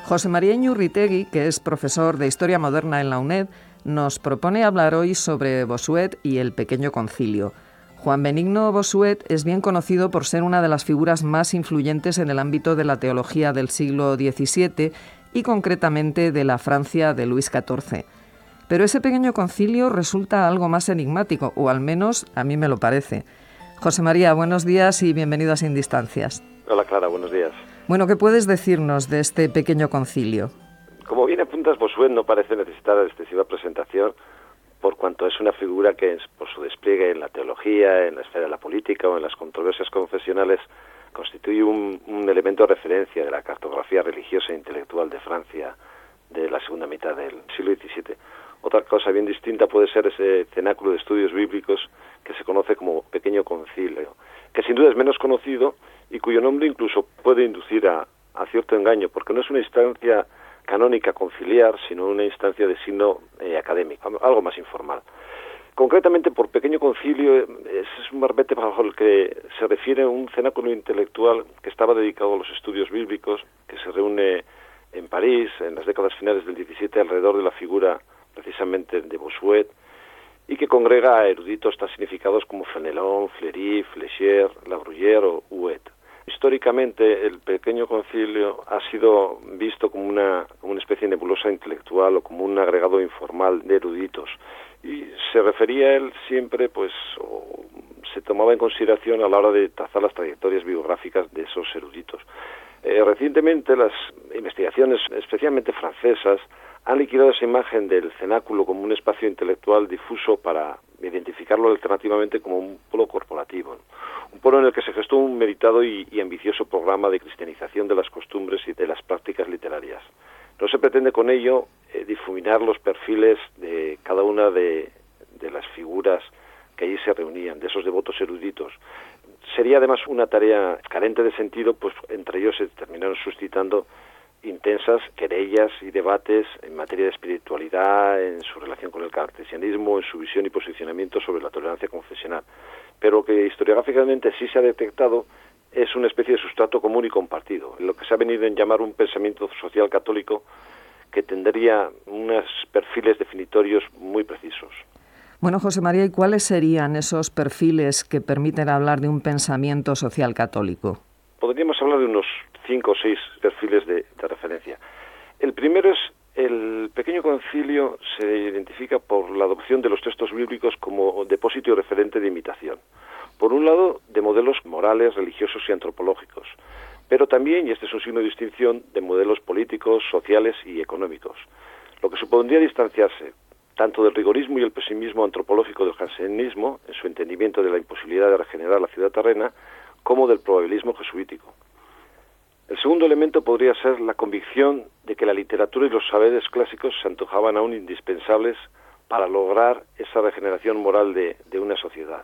José María Iñurritegui, que es profesor de Historia Moderna en la UNED, nos propone hablar hoy sobre Bossuet y el Pequeño Concilio. Juan Benigno Bossuet es bien conocido por ser una de las figuras más influyentes en el ámbito de la teología del siglo XVII y concretamente de la Francia de Luis XIV. Pero ese Pequeño Concilio resulta algo más enigmático, o al menos a mí me lo parece. José María, buenos días y bienvenido a Sin Distancias. Hola Clara, buenos días. Bueno, ¿qué puedes decirnos de este Pequeño Concilio? Como bien apuntas, Bossuet no parece necesitar excesiva presentación por cuanto es una figura que, por su despliegue en la teología, en la esfera de la política o en las controversias confesionales, constituye un elemento de referencia de la cartografía religiosa e intelectual de Francia de la segunda mitad del siglo XVII. Otra cosa bien distinta puede ser ese cenáculo de estudios bíblicos que se conoce como Pequeño Concilio, que sin duda es menos conocido y cuyo nombre incluso puede inducir a cierto engaño, porque no es una instancia canónica conciliar, sino una instancia de signo académico, algo más informal. Concretamente, por Pequeño Concilio, es un barbete bajo el que se refiere un cenáculo intelectual que estaba dedicado a los estudios bíblicos, que se reúne en París en las décadas finales del XVII alrededor de la figura precisamente de Bossuet, y que congrega a eruditos tan significados como Fenelon, Fleury, Fléchier, La Bruyère o Huet. Históricamente, el Pequeño Concilio ha sido visto como una especie de nebulosa intelectual o como un agregado informal de eruditos. Y se refería a él siempre, o se tomaba en consideración a la hora de trazar las trayectorias biográficas de esos eruditos. Recientemente, las investigaciones, especialmente francesas, han liquidado esa imagen del cenáculo como un espacio intelectual difuso para identificarlo alternativamente como un polo corporativo, un polo en el que se gestó un meditado y ambicioso programa de cristianización de las costumbres y de las prácticas literarias. No se pretende con ello difuminar los perfiles de cada una de las figuras que allí se reunían, de esos devotos eruditos. Sería además una tarea carente de sentido, pues entre ellos se terminaron suscitando intensas querellas y debates en materia de espiritualidad, en su relación con el cartesianismo, en su visión y posicionamiento sobre la tolerancia confesional. Pero lo que historiográficamente sí se ha detectado es una especie de sustrato común y compartido, lo que se ha venido en llamar un pensamiento social católico que tendría unos perfiles definitorios muy precisos. Bueno, José María, ¿y cuáles serían esos perfiles que permiten hablar de un pensamiento social católico? Podríamos hablar de unos 5 o 6 perfiles de referencia. El primero es el Pequeño Concilio se identifica por la adopción de los textos bíblicos como depósito y referente de imitación. Por un lado, de modelos morales, religiosos y antropológicos, pero también, y este es un signo de distinción, de modelos políticos, sociales y económicos, lo que supondría distanciarse tanto del rigorismo y el pesimismo antropológico del jansenismo, en su entendimiento de la imposibilidad de regenerar la ciudad terrena, como del probabilismo jesuítico. El segundo elemento podría ser la convicción de que la literatura y los saberes clásicos se antojaban aún indispensables para lograr esa regeneración moral de una sociedad.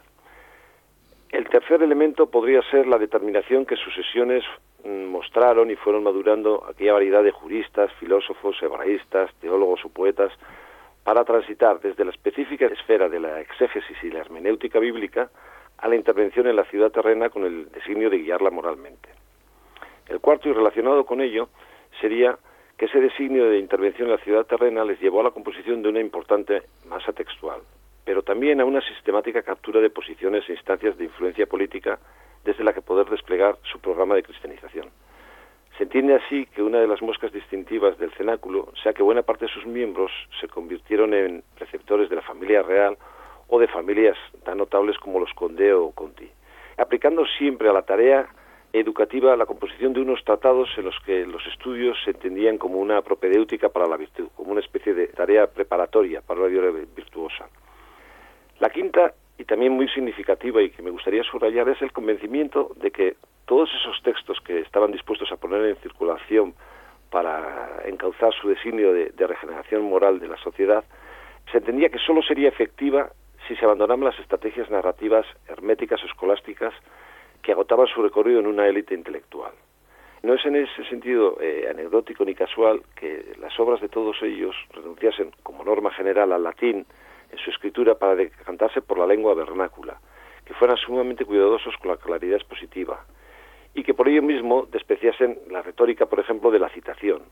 El tercer elemento podría ser la determinación que sus sesiones mostraron y fueron madurando aquella variedad de juristas, filósofos, hebraístas, teólogos o poetas para transitar desde la específica esfera de la exégesis y la hermenéutica bíblica a la intervención en la ciudad terrena con el designio de guiarla moralmente. El cuarto, y relacionado con ello, sería que ese designio de intervención en la ciudad terrena les llevó a la composición de una importante masa textual, pero también a una sistemática captura de posiciones e instancias de influencia política desde la que poder desplegar su programa de cristianización. Se entiende así que una de las moscas distintivas del cenáculo sea que buena parte de sus miembros se convirtieron en preceptores de la familia real o de familias tan notables como los Condé o Conti, aplicando siempre a la tarea educativa la composición de unos tratados en los que los estudios se entendían como una propedéutica para la virtud, como una especie de tarea preparatoria para la vida virtuosa. La quinta, y también muy significativa y que me gustaría subrayar, es el convencimiento de que todos esos textos que estaban dispuestos a poner en circulación para encauzar su designio de regeneración moral de la sociedad, se entendía que solo sería efectiva si se abandonaban las estrategias narrativas herméticas o escolásticas que agotaban su recorrido en una élite intelectual. No es en ese sentido anecdótico ni casual que las obras de todos ellos renunciasen, como norma general, al latín en su escritura para decantarse por la lengua vernácula, que fueran sumamente cuidadosos con la claridad expositiva y que por ello mismo despreciasen la retórica, por ejemplo, de la citación. Esta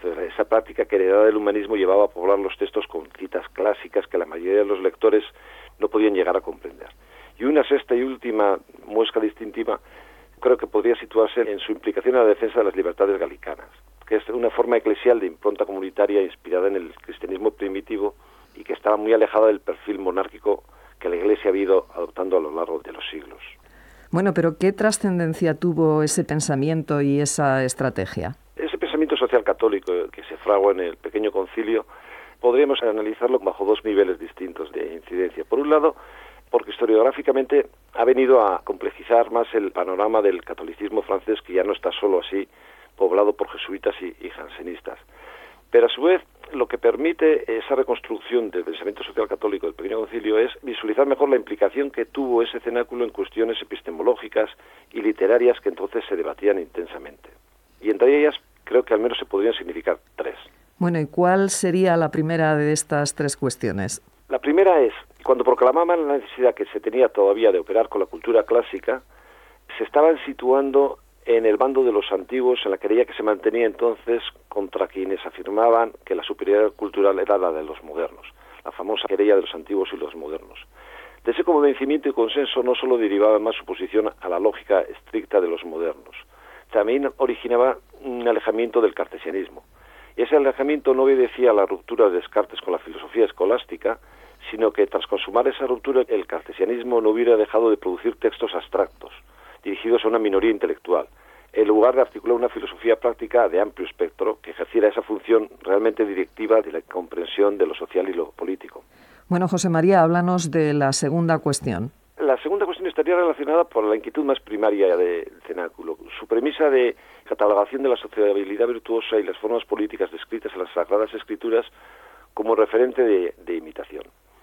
esa práctica que heredada del humanismo llevaba a poblar los textos con citas clásicas que la mayoría de los lectores no podían llegar a comprender. Y una sexta y última muesca distintiva creo que podría situarse en su implicación en la defensa de las libertades galicanas, que es una forma eclesial de impronta comunitaria inspirada en el cristianismo primitivo y que estaba muy alejada del perfil monárquico que la Iglesia ha ido adoptando a lo largo de los siglos. Bueno, pero ¿qué trascendencia tuvo ese pensamiento y esa estrategia? Ese pensamiento social católico que se fragua en el Pequeño Concilio podríamos analizarlo bajo dos niveles distintos de incidencia. Por un lado, porque historiográficamente ha venido a complejizar más el panorama del catolicismo francés, que ya no está solo así poblado por jesuitas y jansenistas. Pero a su vez, lo que permite esa reconstrucción del pensamiento social católico del Pequeño Concilio es visualizar mejor la implicación que tuvo ese cenáculo en cuestiones epistemológicas y literarias que entonces se debatían intensamente. Y entre ellas creo que al menos se podrían significar tres. Bueno, ¿y cuál sería la primera de estas tres cuestiones? La primera es, cuando proclamaban la necesidad que se tenía todavía de operar con la cultura clásica, se estaban situando en el bando de los antiguos, en la querella que se mantenía entonces contra quienes afirmaban que la superioridad cultural era la de los modernos, la famosa querella de los antiguos y los modernos. De ese convencimiento y consenso no solo derivaba más su posición a la lógica estricta de los modernos, también originaba un alejamiento del cartesianismo. Y ese alejamiento no obedecía a la ruptura de Descartes con la filosofía escolástica, sino que tras consumar esa ruptura el cartesianismo no hubiera dejado de producir textos abstractos, dirigidos a una minoría intelectual, en lugar de articular una filosofía práctica de amplio espectro que ejerciera esa función realmente directiva de la comprensión de lo social y lo político. Bueno, José María, háblanos de la segunda cuestión. La segunda cuestión estaría relacionada por la inquietud más primaria del cenáculo. Su premisa de catalogación de la sociabilidad virtuosa y las formas políticas descritas en las Sagradas Escrituras como referente de imitación.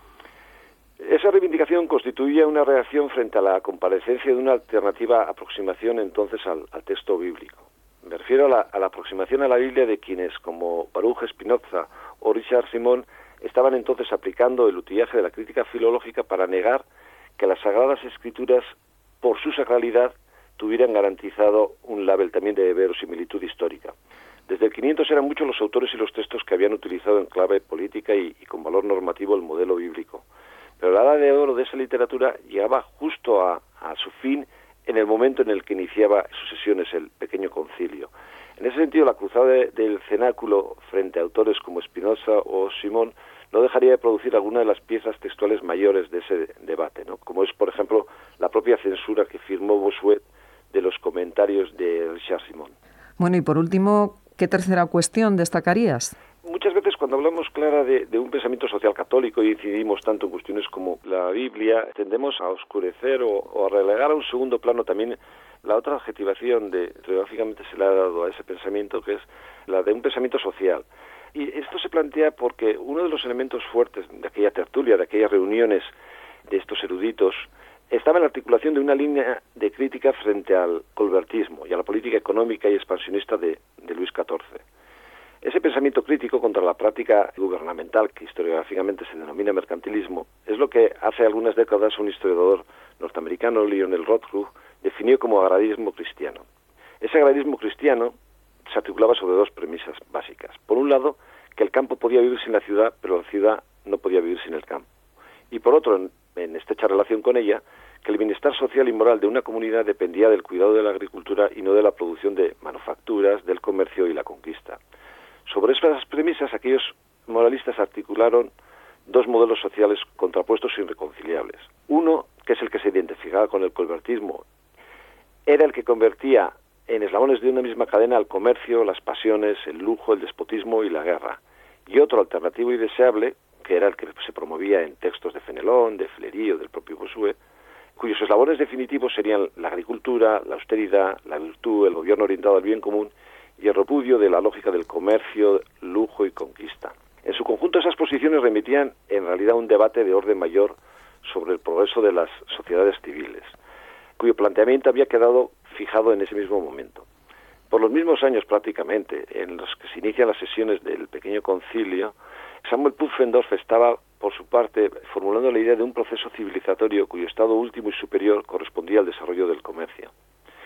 Esa reivindicación constituía una reacción frente a la comparecencia de una alternativa aproximación entonces al texto bíblico. Me refiero a la aproximación a la Biblia de quienes, como Baruch Spinoza o Richard Simon, estaban entonces aplicando el utillaje de la crítica filológica para negar que las Sagradas Escrituras, por su sacralidad, tuvieran garantizado un label también de verosimilitud histórica. Desde el 500 eran muchos los autores y los textos que habían utilizado en clave política y con valor normativo el modelo bíblico. Pero la edad de oro de esa literatura llegaba justo a su fin en el momento en el que iniciaba sus sesiones el Pequeño Concilio. En ese sentido, la cruzada del cenáculo frente a autores como Spinoza o Simón no dejaría de producir alguna de las piezas textuales mayores de ese debate, ¿no? Como es, por ejemplo, la propia censura que firmó Bossuet de los comentarios de Richard Simon. Bueno, y por último, ¿qué tercera cuestión destacarías? Muchas veces cuando hablamos, Clara, de un pensamiento social católico y incidimos tanto en cuestiones como la Biblia, tendemos a oscurecer o a relegar a un segundo plano también la otra adjetivación geográficamente se le ha dado a ese pensamiento, que es la de un pensamiento social. Y esto se plantea porque uno de los elementos fuertes de aquella tertulia, de aquellas reuniones de estos eruditos, estaba en la articulación de una línea de crítica frente al colbertismo y a la política económica y expansionista de Luis XIV. Ese pensamiento crítico contra la práctica gubernamental, que historiográficamente se denomina mercantilismo, es lo que hace algunas décadas un historiador norteamericano, Lionel Rothschild, definió como agrarismo cristiano. Ese agrarismo cristiano se articulaba sobre dos premisas básicas. Por un lado, que el campo podía vivir sin la ciudad, pero la ciudad no podía vivir sin el campo. Y por otro, en estrecha relación con ella, que el bienestar social y moral de una comunidad dependía del cuidado de la agricultura y no de la producción de manufacturas, del comercio y la conquista. Sobre esas premisas, aquellos moralistas articularon dos modelos sociales contrapuestos e irreconciliables. Uno, que es el que se identificaba con el colbertismo, era el que convertía en eslabones de una misma cadena al comercio, las pasiones, el lujo, el despotismo y la guerra. Y otro alternativo y deseable, que era el que se promovía en textos de Fenelón, de Fleury o del propio Bossuet, cuyos eslabones definitivos serían la agricultura, la austeridad, la virtud, el gobierno orientado al bien común y el repudio de la lógica del comercio, lujo y conquista. En su conjunto, esas posiciones remitían en realidad a un debate de orden mayor sobre el progreso de las sociedades civiles, cuyo planteamiento había quedado fijado en ese mismo momento. Por los mismos años prácticamente en los que se inician las sesiones del Pequeño Concilio, Samuel Pufendorf estaba, por su parte, formulando la idea de un proceso civilizatorio cuyo estado último y superior correspondía al desarrollo del comercio.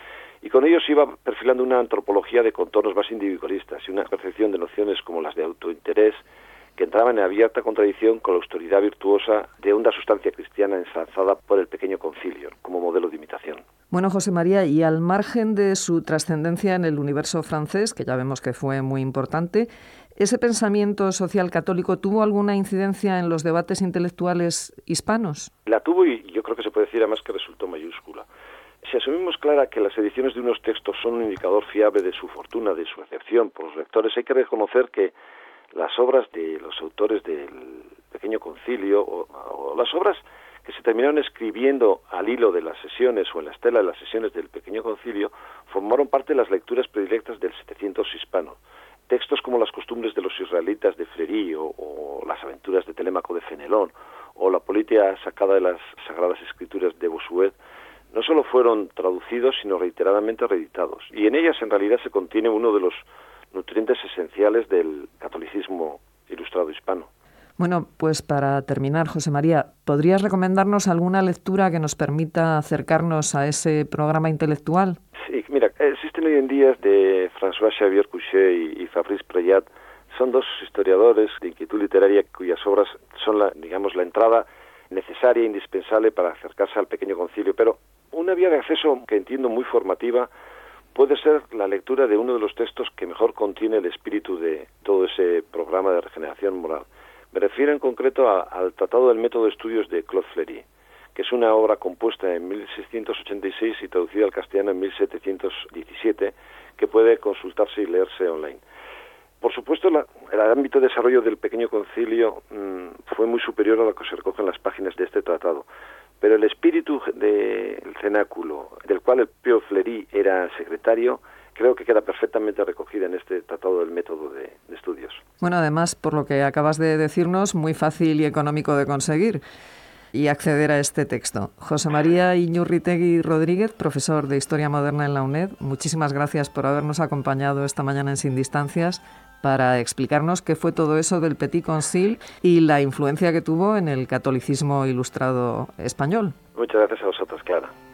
y con ellos iba perfilando una antropología de contornos más individualistas y una percepción de nociones como las de autointerés que entraban en abierta contradicción con la autoridad virtuosa de una sustancia cristiana ensalzada por el Pequeño Concilio como modelo de imitación. Bueno, José María, y al margen de su trascendencia en el universo francés, que ya vemos que fue muy importante, ¿ese pensamiento social católico tuvo alguna incidencia en los debates intelectuales hispanos? La tuvo, y yo creo que se puede decir además que resultó mayúscula. Si asumimos clara que las ediciones de unos textos son un indicador fiable de su fortuna, de su acepción por los lectores, hay que reconocer que las obras de los autores del Pequeño Concilio o las obras que se terminaron escribiendo al hilo de las sesiones o en la estela de las sesiones del Pequeño Concilio formaron parte de las lecturas predilectas del 700 hispano. Textos como las costumbres de los israelitas de Fleury o las aventuras de Telémaco de Fenelón o la política sacada de las Sagradas Escrituras de Bossuet no solo fueron traducidos, sino reiteradamente reeditados. Y en ellas, en realidad, se contiene uno de los nutrientes esenciales del catolicismo ilustrado hispano. Bueno, pues para terminar, José María, ¿podrías recomendarnos alguna lectura que nos permita acercarnos a ese programa intelectual? Sí, mira, existen hoy en día de François-Xavier Couchet y Fabrice Preyat. Son dos historiadores de inquietud literaria cuyas obras son la entrada necesaria e indispensable para acercarse al Pequeño Concilio, pero una vía de acceso que entiendo muy formativa puede ser la lectura de uno de los textos que mejor contiene el espíritu de todo ese programa de regeneración moral. Me refiero en concreto al Tratado del Método de Estudios de Claude Fleury, que es una obra compuesta en 1686 y traducida al castellano en 1717, que puede consultarse y leerse online. Por supuesto, el ámbito de desarrollo del Pequeño Concilio fue muy superior a lo que se recoge en las páginas de este tratado, pero el espíritu del cenáculo, del cual el propio Fleury era secretario, creo que queda perfectamente recogida en este Tratado del Método de Estudios. Bueno, además, por lo que acabas de decirnos, muy fácil y económico de conseguir y acceder a este texto. José María Iñurritegui Rodríguez, profesor de Historia Moderna en la UNED, muchísimas gracias por habernos acompañado esta mañana en Sin Distancias para explicarnos qué fue todo eso del Petit Concile y la influencia que tuvo en el catolicismo ilustrado español. Muchas gracias a vosotros, Clara.